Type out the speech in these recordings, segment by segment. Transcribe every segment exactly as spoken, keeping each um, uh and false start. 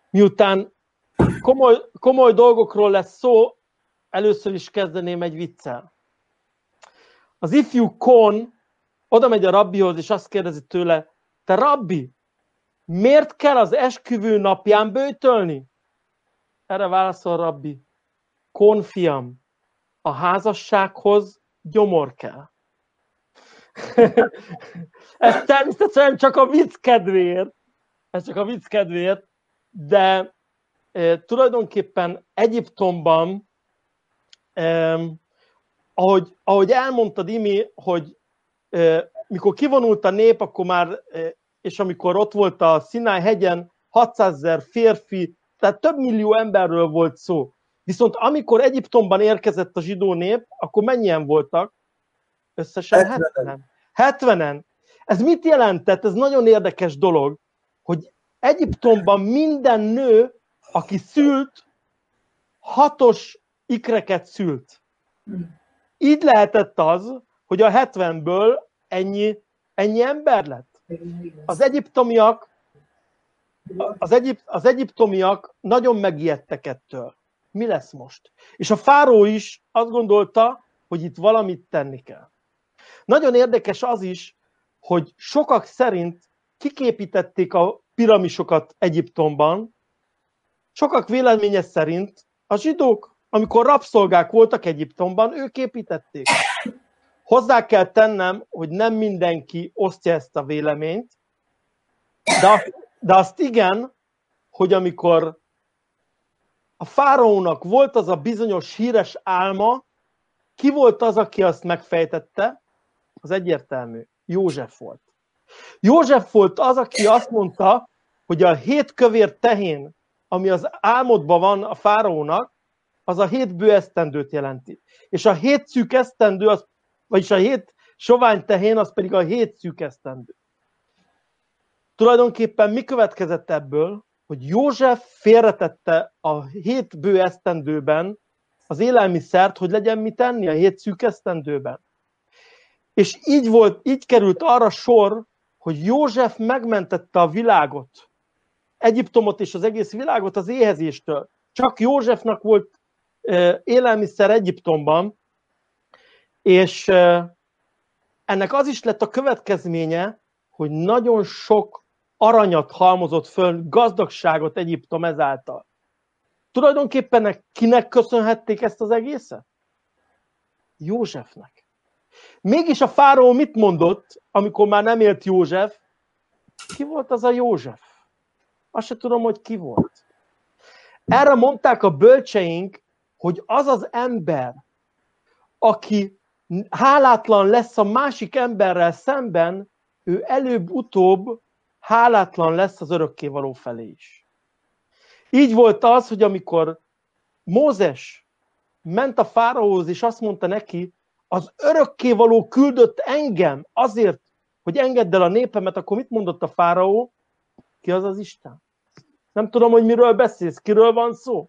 Miután komoly, komoly dolgokról lesz szó, először is kezdeném egy viccel. Az ifjú Kohn oda megy a rabbihoz, és azt kérdezi tőle, te rabbi, miért kell az esküvő napján böjtölni? Erre válaszol a rabbi, Kohn fiam, a házassághoz gyomor kell. Ez természetesen csak a vicc kedvéért, ez csak a vicc kedvéért, de e, tulajdonképpen Egyiptomban, e, ahogy, ahogy elmondtad, Imi, hogy e, mikor kivonult a nép, akkor már, e, és amikor ott volt a Szináj hegyen, hatszázezer férfi, tehát több millió emberről volt szó. Viszont amikor Egyiptomban érkezett a zsidó nép, akkor mennyien voltak? Összesen hetvenen. hetvenen. Ez mit jelentett? Ez nagyon érdekes dolog, hogy Egyiptomban minden nő, aki szült, hatos ikreket szült. Így lehetett az, hogy a hetvenből ennyi, ennyi ember lett. Az egyiptomiak, az, egyip, az egyiptomiak nagyon megijedtek ettől. Mi lesz most? És a fáró is azt gondolta, hogy itt valamit tenni kell. Nagyon érdekes az is, hogy sokak szerint kiképítették a piramisokat Egyiptomban. Sokak véleménye szerint a zsidók, amikor rabszolgák voltak Egyiptomban, ők építették. Hozzá kell tennem, hogy nem mindenki osztja ezt a véleményt, de, de azt igen, hogy amikor a fáraónak volt az a bizonyos híres álma, ki volt az, aki azt megfejtette? Az egyértelmű. József volt. József volt az, aki azt mondta, hogy a hét kövér tehén, ami az álmodban van a fáraónak, az a hét bő esztendőt jelenti. És a hét szűk esztendő, az, vagyis a hét sovány tehén, az pedig a hét szűk esztendő. Tulajdonképpen mi következett ebből? Hogy József félretette a hét bő esztendőben az élelmiszert, hogy legyen mit tenni a hét szűk esztendőben. És így volt, így került arra sor, hogy József megmentette a világot, Egyiptomot és az egész világot az éhezéstől. Csak Józsefnak volt élelmiszer Egyiptomban, és ennek az is lett a következménye, hogy nagyon sok aranyat halmozott föl, gazdagságot Egyiptom ezáltal. Tulajdonképpen kinek köszönhették ezt az egészet? Józsefnek. Mégis a fáraó mit mondott, amikor már nem élt József? Ki volt az a József? Azt se tudom, hogy ki volt. Erre mondták a bölcseink, hogy az az ember, aki hálátlan lesz a másik emberrel szemben, ő előbb-utóbb hálátlan lesz az örökkévaló felé is. Így volt az, hogy amikor Mózes ment a fáraóhoz, és azt mondta neki, az örökkévaló küldött engem azért, hogy engedd el a népemet, akkor mit mondott a fáraó? Ki az az Isten? Nem tudom, hogy miről beszélsz, kiről van szó.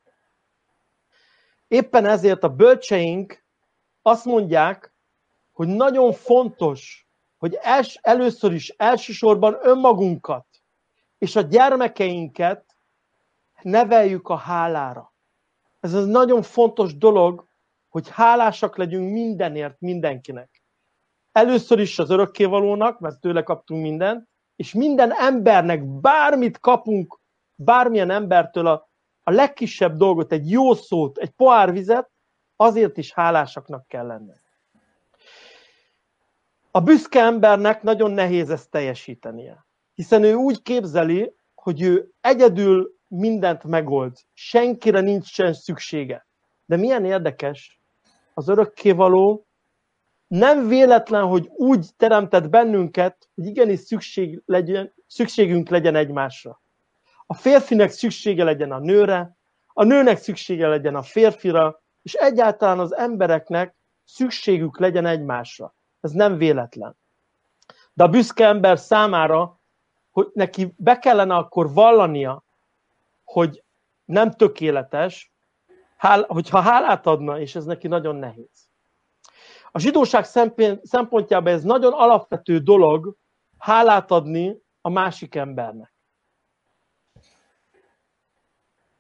Éppen ezért a bölcseink azt mondják, hogy nagyon fontos, hogy els, először is elsősorban önmagunkat és a gyermekeinket neveljük a hálára. Ez egy nagyon fontos dolog, hogy hálásak legyünk mindenért, mindenkinek. Először is az örökkévalónak, mert tőle kaptunk mindent, és minden embernek bármit kapunk, bármilyen embertől a, a legkisebb dolgot, egy jó szót, egy pohár vizet, azért is hálásaknak kell lenni. A büszke embernek nagyon nehéz ezt teljesítenie, hiszen ő úgy képzeli, hogy ő egyedül mindent megold, senkire nincsen szüksége. De milyen érdekes, az örökkévaló nem véletlen, hogy úgy teremtett bennünket, hogy igenis szükség legyen, szükségünk legyen egymásra. A férfinek szüksége legyen a nőre, a nőnek szüksége legyen a férfira, és egyáltalán az embereknek szükségük legyen egymásra. Ez nem véletlen. De a büszke ember számára, hogy neki be kellene akkor vallania, hogy nem tökéletes, hogyha hálát adna, és ez neki nagyon nehéz. A zsidóság szempontjában ez nagyon alapvető dolog hálát adni a másik embernek.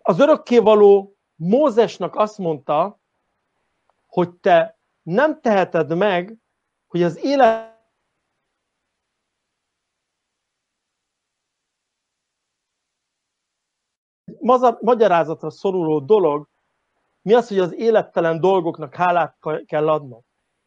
Az örökkévaló Mózesnak azt mondta, hogy te nem teheted meg, hogy az élet magyarázatra szoruló dolog, mi az, hogy az élettelen dolgoknak hálát kell adnod.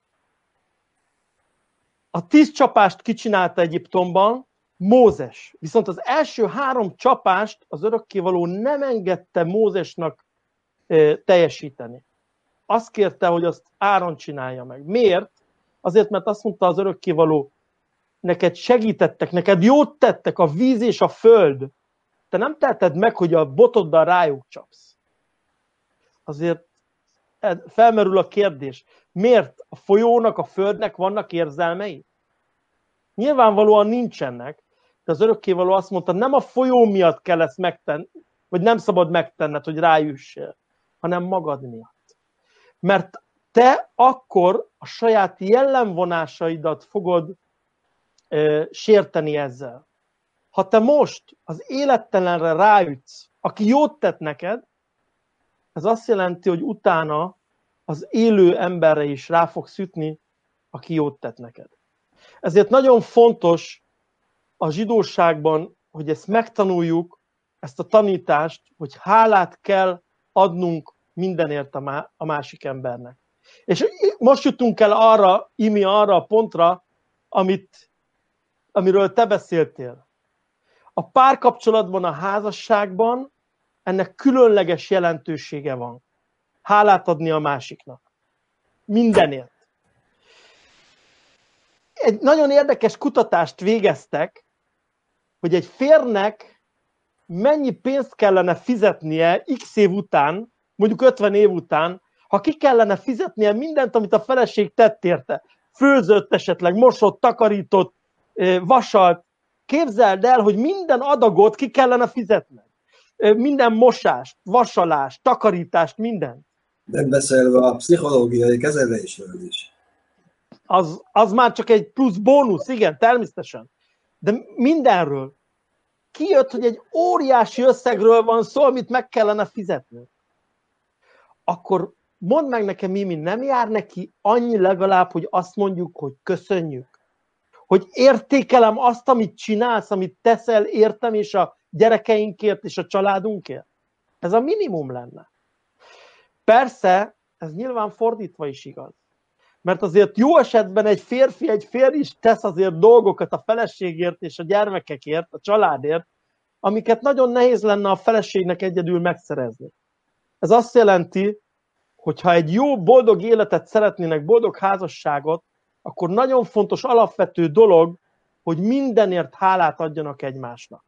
A tíz csapást kicsinálta Egyiptomban Mózes, viszont az első három csapást az örökkévaló nem engedte Mózesnak teljesíteni. Azt kérte, hogy azt Áron csinálja meg. Miért? Azért, mert azt mondta az örökkévaló, neked segítettek, neked jót tettek a víz és a föld. Te nem teheted meg, hogy a botoddal rájuk csapsz. Azért felmerül a kérdés, miért a folyónak, a földnek vannak érzelmei? Nyilvánvalóan nincsenek, de az örökkévaló azt mondta, nem a folyó miatt kell ezt megtenni, vagy nem szabad megtenned, hogy rájussél, hanem magad miatt. Mert te akkor a saját jellemvonásaidat fogod e, sérteni ezzel. Ha te most az élettelenre ráütsz, aki jót tett neked, ez azt jelenti, hogy utána az élő emberre is rá fogsz ütni, aki jót tett neked. Ezért nagyon fontos a zsidóságban, hogy ezt megtanuljuk, ezt a tanítást, hogy hálát kell adnunk mindenért a másik embernek. És most jutunk el arra, Imi, arra a pontra, amit, amiről te beszéltél. A párkapcsolatban, a házasságban ennek különleges jelentősége van. Hálát adni a másiknak. Mindenért. Egy nagyon érdekes kutatást végeztek, hogy egy férnek mennyi pénzt kellene fizetnie x év után, mondjuk ötven év után, ha ki kellene fizetnie mindent, amit a feleség tett érte. Főzött esetleg, mosott, takarított, vasalt. Képzeld el, hogy minden adagot ki kellene fizetni. Minden mosást, vasalást, takarítást, mindent. Nem beszélve a pszichológiai kezelésről is. Az, az már csak egy plusz bónusz, igen, természetesen. De mindenről. Kijött, hogy egy óriási összegről van szó, amit meg kellene fizetni. Akkor mondd meg nekem, Mimi, nem jár neki annyi legalább, hogy azt mondjuk, hogy köszönjük? Hogy értékelem azt, amit csinálsz, amit teszel értem, és a gyerekeinkért, és a családunkért? Ez a minimum lenne. Persze, ez nyilván fordítva is igaz. Mert azért jó esetben egy férfi, egy férj is tesz azért dolgokat a feleségért és a gyermekekért, a családért, amiket nagyon nehéz lenne a feleségnek egyedül megszerezni. Ez azt jelenti, hogy ha egy jó, boldog életet szeretnének, boldog házasságot, akkor nagyon fontos, alapvető dolog, hogy mindenért hálát adjanak egymásnak.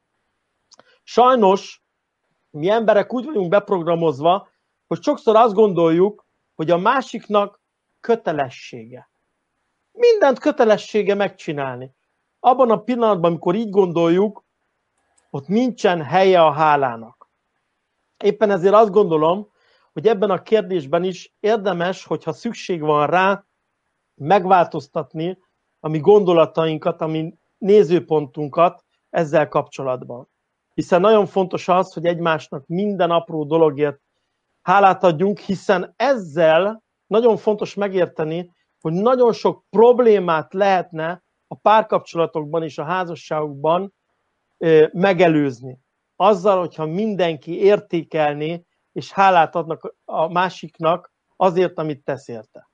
Sajnos mi emberek úgy vagyunk beprogramozva, hogy sokszor azt gondoljuk, hogy a másiknak kötelessége. Mindent kötelessége megcsinálni. Abban a pillanatban, amikor így gondoljuk, ott nincsen helye a hálának. Éppen ezért azt gondolom, hogy ebben a kérdésben is érdemes, hogyha szükség van rá, megváltoztatni a mi gondolatainkat, a mi nézőpontunkat ezzel kapcsolatban. Hiszen nagyon fontos az, hogy egymásnak minden apró dologért hálát adjunk, hiszen ezzel nagyon fontos megérteni, hogy nagyon sok problémát lehetne a párkapcsolatokban és a házasságokban megelőzni. Azzal, hogyha mindenki értékelné, és hálát adnak a másiknak azért, amit tesz érte.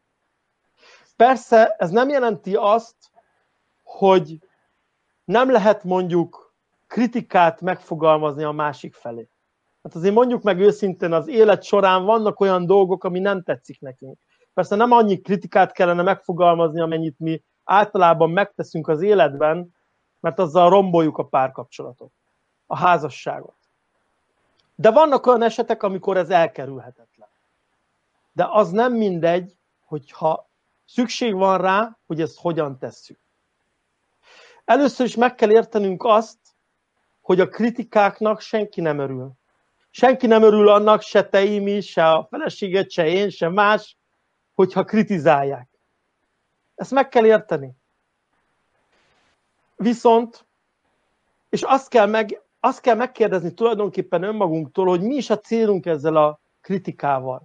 Persze ez nem jelenti azt, hogy nem lehet mondjuk kritikát megfogalmazni a másik felé. Hát azért mondjuk meg őszintén, az élet során vannak olyan dolgok, ami nem tetszik nekünk. Persze nem annyi kritikát kellene megfogalmazni, amennyit mi általában megteszünk az életben, mert azzal romboljuk a párkapcsolatot, a házasságot. De vannak olyan esetek, amikor ez elkerülhetetlen. De az nem mindegy, hogyha szükség van rá, hogy ezt hogyan tesszük. Először is meg kell értenünk azt, hogy a kritikáknak senki nem örül. Senki nem örül annak, se te, Imi, se a feleséget, se én, se más, hogyha kritizálják. Ezt meg kell érteni. Viszont, és azt kell, meg, azt kell megkérdezni tulajdonképpen önmagunktól, hogy mi is a célunk ezzel a kritikával.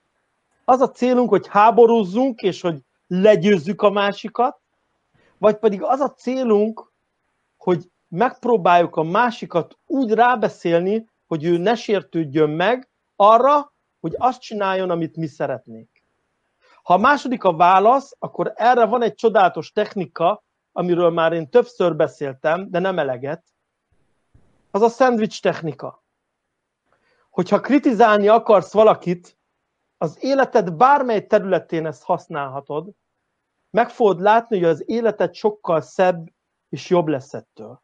Az a célunk, hogy háborúzzunk, és hogy legyőzzük a másikat, vagy pedig az a célunk, hogy megpróbáljuk a másikat úgy rábeszélni, hogy ő ne sértődjön meg arra, hogy azt csináljon, amit mi szeretnénk. Ha a második a válasz, akkor erre van egy csodálatos technika, amiről már én többször beszéltem, de nem eleget. Az a szendvics technika. Hogyha kritizálni akarsz valakit, az életed bármely területén ezt használhatod, meg fogod látni, hogy az életed sokkal szebb és jobb lesz ettől.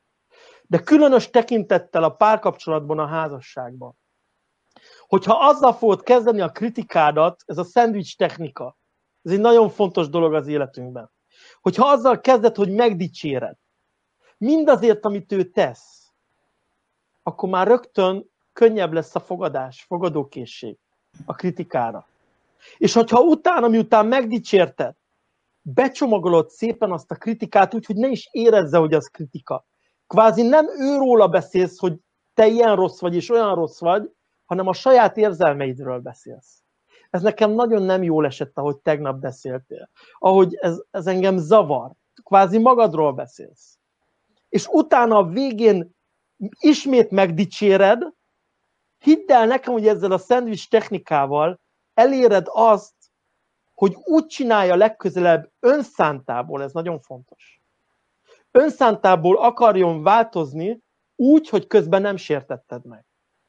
De különös tekintettel a párkapcsolatban, a házasságban. Hogyha azzal fogod kezdeni a kritikádat, ez a szendvics technika, ez egy nagyon fontos dolog az életünkben. Hogyha azzal kezded, hogy megdicséred, mindazért, amit ő tesz, akkor már rögtön könnyebb lesz a fogadás, fogadókészség a kritikára. És hogyha utána, miután megdicsérted, becsomagolod szépen azt a kritikát úgy, hogy ne is érezze, hogy az kritika. Kvázi nem őróla beszélsz, hogy te ilyen rossz vagy és olyan rossz vagy, hanem a saját érzelmeidről beszélsz. Ez nekem nagyon nem jól esett, ahogy tegnap beszéltél. Ahogy ez, ez engem zavar. Kvázi magadról beszélsz. És utána a végén ismét megdicséred, hidd el nekem, hogy ezzel a szendvics technikával eléred azt, hogy úgy csinálja legközelebb önszántából, ez nagyon fontos. Önszántából akarjon változni úgy, hogy közben nem sértetted meg.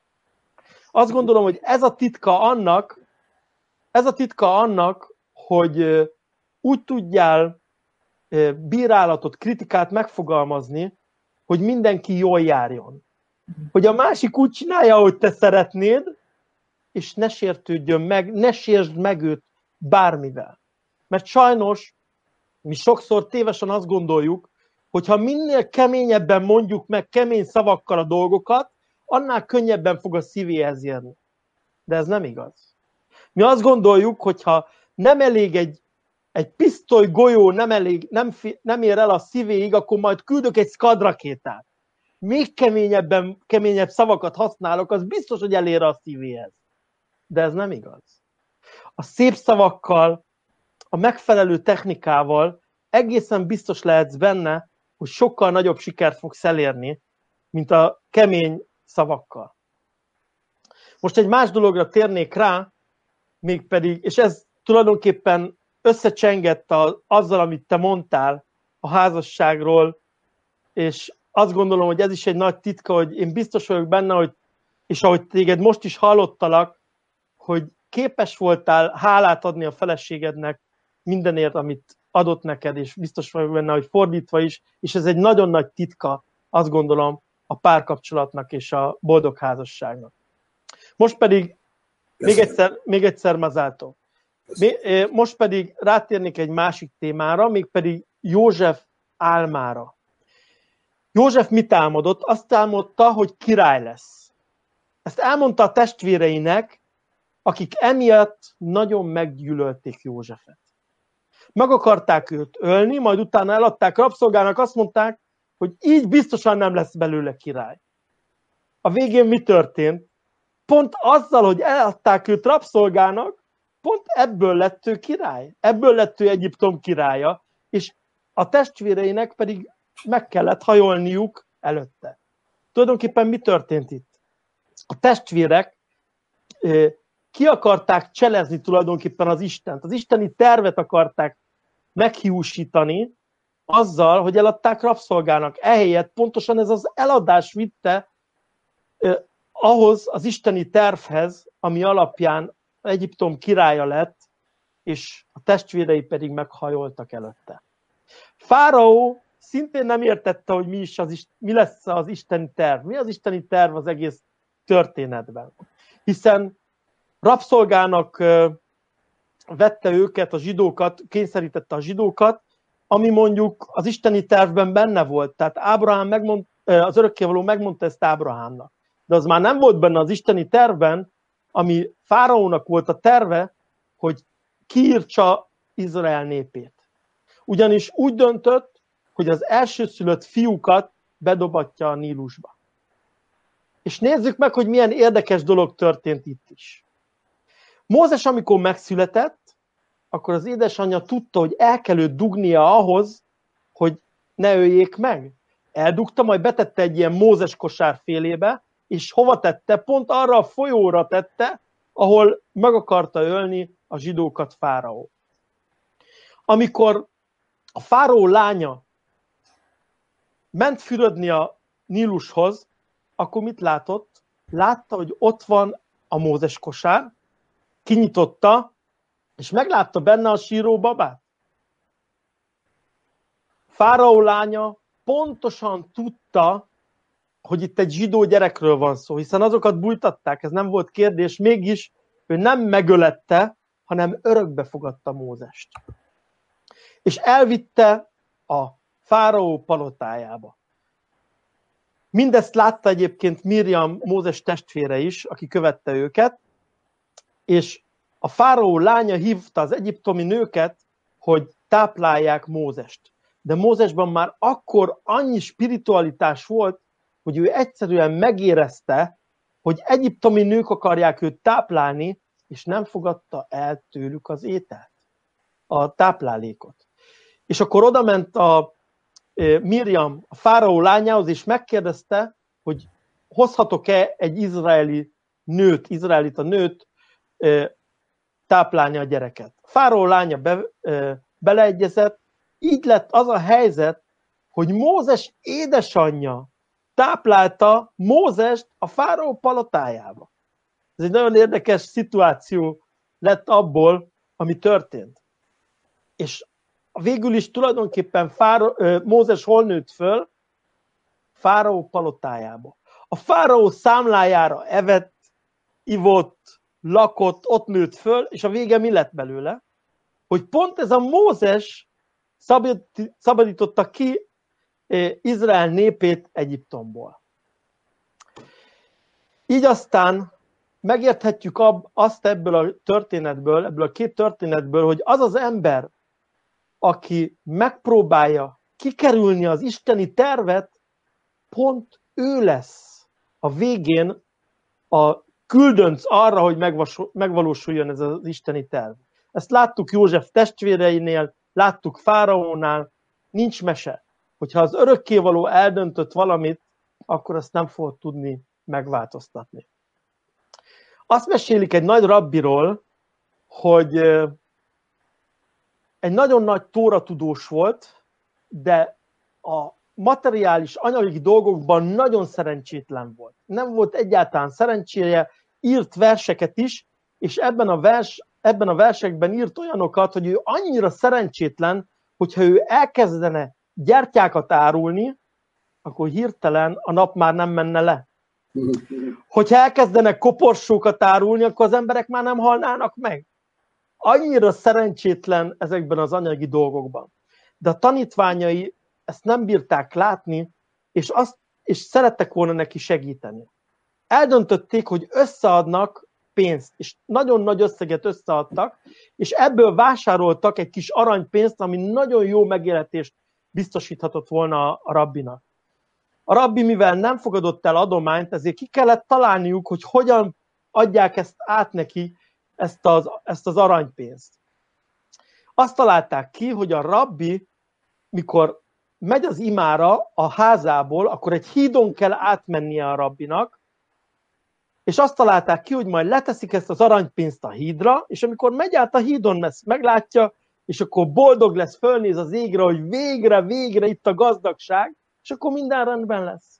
Azt gondolom, hogy ez a titka annak, ez a titka annak, hogy úgy tudjál bírálatot, kritikát megfogalmazni, hogy mindenki jól járjon. Hogy a másik úgy csinálja, ahogy te szeretnéd, és ne sértődjön meg, ne sértsd meg őt bármivel. Mert sajnos mi sokszor tévesen azt gondoljuk, hogy ha minél keményebben mondjuk meg kemény szavakkal a dolgokat, annál könnyebben fog a szívéhez jönni. De ez nem igaz. Mi azt gondoljuk, hogy ha nem elég egy, egy pisztoly golyó, nem, elég, nem, nem ér el a szívéig, akkor majd küldök egy Scud rakétát. Még keményebben, keményebb szavakat használok, az biztos, hogy elér a szívéhez. De ez nem igaz. A szép szavakkal, a megfelelő technikával egészen biztos lehetsz benne, hogy sokkal nagyobb sikert fogsz elérni, mint a kemény szavakkal. Most egy más dologra térnék rá, mégpedig, és ez tulajdonképpen összecsengett a, azzal, amit te mondtál a házasságról, és azt gondolom, hogy ez is egy nagy titka, hogy én biztos vagyok benne, hogy, és ahogy téged most is hallottalak, hogy képes voltál hálát adni a feleségednek mindenért, amit adott neked, és biztos vagyok benne, hogy fordítva is, és ez egy nagyon nagy titka, azt gondolom, a párkapcsolatnak és a boldog házasságnak. Most pedig, még egyszer, még egyszer Mazátó. Most pedig rátérnék egy másik témára, mégpedig József álmára. József mit álmodott? Azt álmodta, hogy király lesz. Ezt elmondta a testvéreinek, akik emiatt nagyon meggyűlölték Józsefet. Meg akarták őt ölni, majd utána eladták rabszolgának, azt mondták, hogy így biztosan nem lesz belőle király. A végén mi történt? Pont azzal, hogy eladták őt rabszolgának, pont ebből lett ő király. Ebből lett ő Egyiptom királya, és a testvéreinek pedig meg kellett hajolniuk előtte. Tulajdonképpen mi történt itt? A testvérek ki akarták cselezni tulajdonképpen az Istent. Az isteni tervet akarták meghiúsítani azzal, hogy eladták rabszolgának. Ehelyett pontosan ez az eladás vitte eh, ahhoz az isteni tervhez, ami alapján Egyiptom királya lett, és a testvérei pedig meghajoltak előtte. Fáraó szintén nem értette, hogy mi, is az, mi lesz az isteni terv. Mi az isteni terv az egész történetben. Hiszen rabszolgának vette őket, a zsidókat, kényszerítette a zsidókat, ami mondjuk az isteni tervben benne volt. Tehát Ábrahám megmond, az örökkévaló megmondta ezt Ábrahámnak. De az már nem volt benne az isteni tervben, ami Fáraónak volt a terve, hogy kiírtsa Izrael népét. Ugyanis úgy döntött, hogy az elsőszülött fiúkat bedobatja a Nílusba. És nézzük meg, hogy milyen érdekes dolog történt itt is. Mózes, amikor megszületett, akkor az édesanyja tudta, hogy el kell őt dugnia ahhoz, hogy ne öljék meg. Eldugta, majd betette egy ilyen Mózes kosár félébe, és hova tette? Pont arra a folyóra tette, ahol meg akarta ölni a zsidókat fáraó. Amikor a fáraó lánya ment fürödni a Nílushoz, akkor mit látott? Látta, hogy ott van a Mózes kosár, kinyitotta, és meglátta benne a síró babát. Fáraó lánya pontosan tudta, hogy itt egy zsidó gyerekről van szó, hiszen azokat bújtatták, ez nem volt kérdés, mégis ő nem megölette, hanem örökbe fogadta Mózest. És elvitte a fáraó palotájába. Mindezt látta egyébként Mirjam, Mózes testvére is, aki követte őket, és a fáraó lánya hívta az egyiptomi nőket, hogy táplálják Mózest. De Mózesben már akkor annyi spiritualitás volt, hogy ő egyszerűen megérezte, hogy egyiptomi nők akarják őt táplálni, és nem fogadta el tőlük az ételt, a táplálékot. És akkor odament a Mirjam a fáraó lányához, és megkérdezte, hogy hozhatok-e egy izraeli nőt, izraelita nőt táplálni a gyereket. A fáraó lánya be, beleegyezett, így lett az a helyzet, hogy Mózes édesanyja táplálta Mózest a fáraó palotájába. Ez egy nagyon érdekes szituáció lett abból, ami történt. És végül is tulajdonképpen fáraó, Mózes hol nőtt föl? Fáraó palotájába. A fáraó számlájára evett, ivott, lakott, ott nőtt föl, és a vége mi lett belőle? Hogy pont ez a Mózes szabadította ki Izrael népét Egyiptomból. Így aztán megérthetjük azt ebből a történetből, ebből a két történetből, hogy az az ember, aki megpróbálja kikerülni az isteni tervet, pont ő lesz a végén a küldönc arra, hogy megvalósuljon ez az isteni terv. Ezt láttuk József testvéreinél, láttuk Fáraónál, nincs mese. Hogyha az örökkévaló eldöntött valamit, akkor azt nem fogod tudni megváltoztatni. Azt mesélik egy nagy rabbiról, hogy egy nagyon nagy tóratudós volt, de a materiális, anyagi dolgokban nagyon szerencsétlen volt. Nem volt egyáltalán szerencséje, írt verseket is, és ebben a, vers, ebben a versekben írt olyanokat, hogy ő annyira szerencsétlen, hogyha ő elkezdene gyertyákat árulni, akkor hirtelen a nap már nem menne le. Hogyha elkezdenek koporsókat árulni, akkor az emberek már nem halnának meg. Annyira szerencsétlen ezekben az anyagi dolgokban. De a tanítványai ezt nem bírták látni, és, azt, és szerettek volna neki segíteni. Eldöntötték, hogy összeadnak pénzt, és nagyon nagy összeget összeadtak, és ebből vásároltak egy kis aranypénzt, ami nagyon jó megélhetést biztosíthatott volna a rabbinak. A rabbi, mivel nem fogadott el adományt, ezért ki kellett találniuk, hogy hogyan adják ezt át neki, ezt az, ezt az aranypénzt. Azt találták ki, hogy a rabbi, mikor megy az imára a házából, akkor egy hídon kell átmennie a rabbinak, és azt találták ki, hogy majd leteszik ezt az aranypénzt a hídra, és amikor megy át a hídon, ezt meglátja, és akkor boldog lesz, fölnéz az égre, hogy végre, végre itt a gazdagság, és akkor minden rendben lesz.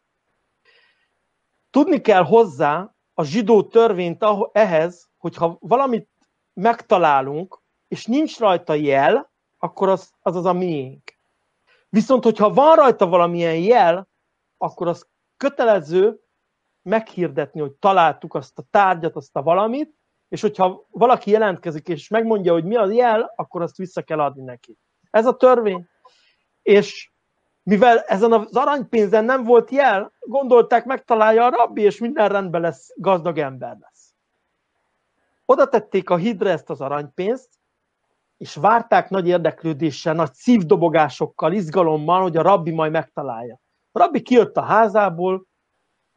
Tudni kell hozzá a zsidó törvényt ehhez, hogyha valamit megtalálunk, és nincs rajta jel, akkor az az, az a miénk. Viszont, hogyha van rajta valamilyen jel, akkor az kötelező meghirdetni, hogy találtuk azt a tárgyat, azt a valamit, és hogyha valaki jelentkezik, és megmondja, hogy mi az jel, akkor azt vissza kell adni neki. Ez a törvény. És mivel ezen az aranypénzen nem volt jel, gondolták, megtalálja a rabbi, és minden rendben lesz, gazdag ember lesz. Oda tették a hídra ezt az aranypénzt, és várták nagy érdeklődéssel, nagy szívdobogásokkal, izgalommal, hogy a rabbi majd megtalálja. A rabbi kijött a házából,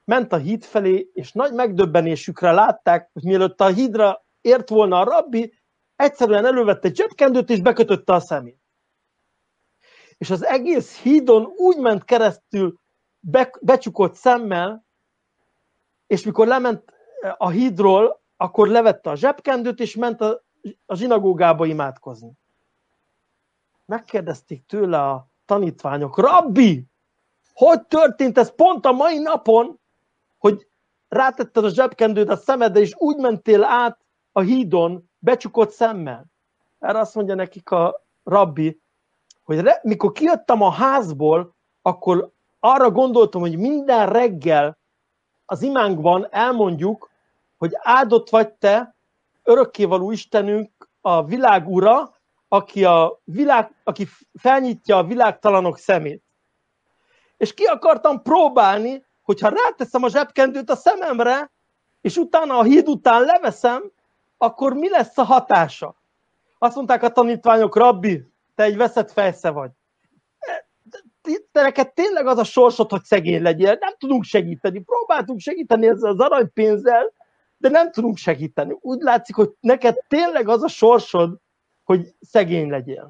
ment a híd felé, és nagy megdöbbenésükre látták, hogy mielőtt a hídra ért volna a rabbi, egyszerűen elővette egy zsebkendőt, és bekötötte a szemét. És az egész hídon úgy ment keresztül be, becsukott szemmel, és mikor lement a hídról, akkor levette a zsebkendőt, és ment a, a zsinagógába imádkozni. Megkérdezték tőle a tanítványok, rabbi, hogy történt ez pont a mai napon, hogy rátetted a zsebkendőt a szemedre, és úgy mentél át a hídon becsukott szemmel? Erre azt mondja nekik a rabbi, hogy re, mikor kijöttem a házból, akkor arra gondoltam, hogy minden reggel az imánkban elmondjuk, hogy áldott vagy te, örökkévaló Istenünk, a világ ura, aki, a világ, aki felnyitja a világtalanok szemét. És ki akartam próbálni, hogyha ráteszem a zsebkendőt a szememre, és utána a híd után leveszem, akkor mi lesz a hatása? Azt mondták a tanítványok, rabbi, te egy veszett fejsze vagy. Te neked tényleg az a sorsod, hogy szegény legyél, nem tudunk segíteni. Próbáltunk segíteni ezzel az aranypénzzel, de nem tudunk segíteni. Úgy látszik, hogy neked tényleg az a sorsod, hogy szegény legyél.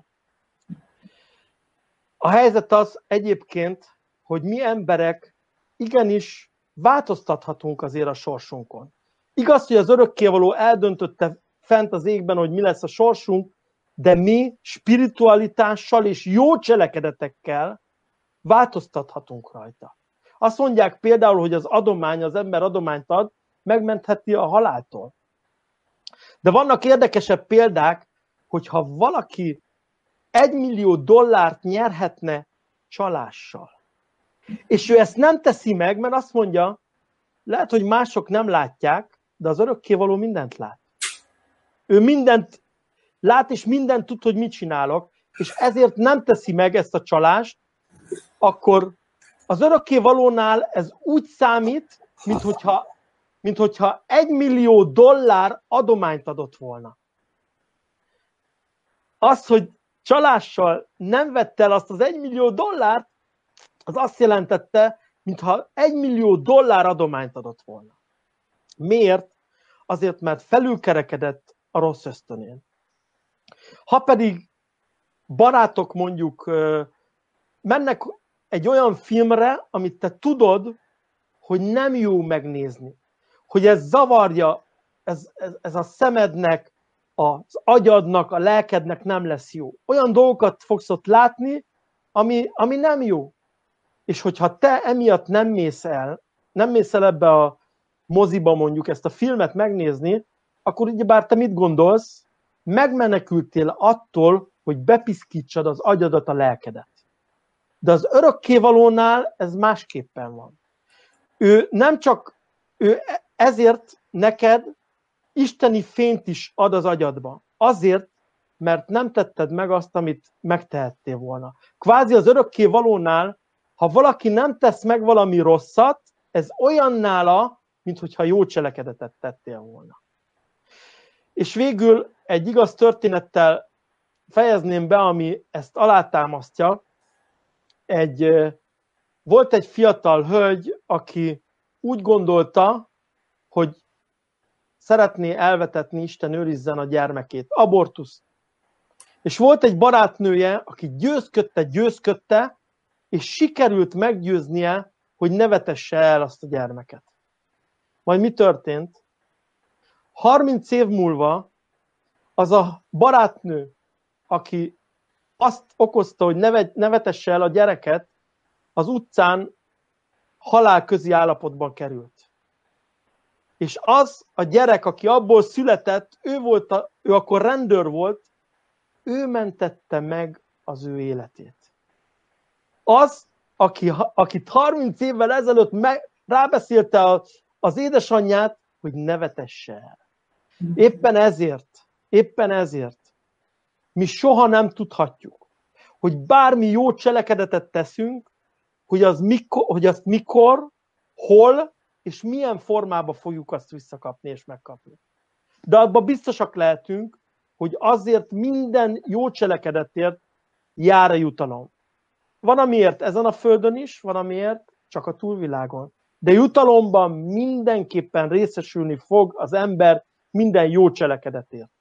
A helyzet az egyébként, hogy mi emberek igenis változtathatunk azért a sorsunkon. Igaz, hogy az örökkévaló eldöntötte fent az égben, hogy mi lesz a sorsunk, de mi spiritualitással és jó cselekedetekkel változtathatunk rajta. Azt mondják például, hogy az adomány, az ember adományt ad, megmentheti a haláltól. De vannak érdekesebb példák, hogyha valaki egymillió dollárt nyerhetne csalással. És ő ezt nem teszi meg, mert azt mondja, lehet, hogy mások nem látják, de az örökkévaló mindent lát. Ő mindent lát, és mindent tud, hogy mit csinálok, és ezért nem teszi meg ezt a csalást, akkor az örökkévalónál ez úgy számít, mint hogyha, mint hogyha egy millió dollár adományt adott volna. Az, hogy csalással nem vett el azt az egymillió dollárt, az azt jelentette, mintha egymillió dollár adományt adott volna. Miért? Azért, mert felülkerekedett a rossz ösztönén. Ha pedig barátok mondjuk mennek egy olyan filmre, amit te tudod, hogy nem jó megnézni, hogy ez zavarja, ez, ez, ez a szemednek, az agyadnak, a lelkednek nem lesz jó. Olyan dolgokat fogsz ott látni, ami, ami nem jó. És hogyha te emiatt nem mész el, nem mész el ebbe a moziba mondjuk ezt a filmet megnézni, akkor ugyebár te mit gondolsz? Megmenekültél attól, hogy bepiszkítsad az agyadat, a lelkedet. De az örökkévalónál ez másképpen van. Ő nem csak, ő ezért neked isteni fényt is ad az agyadba. Azért, mert nem tetted meg azt, amit megtehettél volna. Kvázi az örökkévalónál, ha valaki nem tesz meg valami rosszat, ez olyan nála, mintha jó cselekedetet tettél volna. És végül egy igaz történettel fejezném be, ami ezt alátámasztja. Egy, volt egy fiatal hölgy, aki úgy gondolta, hogy szeretné elvetetni, Isten őrizzen a gyermekét. Abortusz. És volt egy barátnője, aki győzködte, győzködte, és sikerült meggyőznie, hogy ne vetesse el azt a gyermeket. Majd mi történt? harminc év múlva az a barátnő, aki azt okozta, hogy ne vetesse el a gyereket, az utcán halálközi állapotban került. És az a gyerek, aki abból született, ő, volt a, ő akkor rendőr volt, ő mentette meg az ő életét. Az, aki, akit harminc évvel ezelőtt meg, rábeszélte a, az édesanyját, hogy ne vetesse el. Éppen ezért, éppen ezért mi soha nem tudhatjuk, hogy bármi jó cselekedetet teszünk, hogy, az mikor, hogy azt mikor, hol és milyen formában fogjuk azt visszakapni és megkapni. De abban biztosak lehetünk, hogy azért minden jó cselekedetért jár a jutalom. Van amiért ezen a földön is, van amiért csak a túlvilágon. de jutalomban mindenképpen részesülni fog az ember minden jó cselekedetért.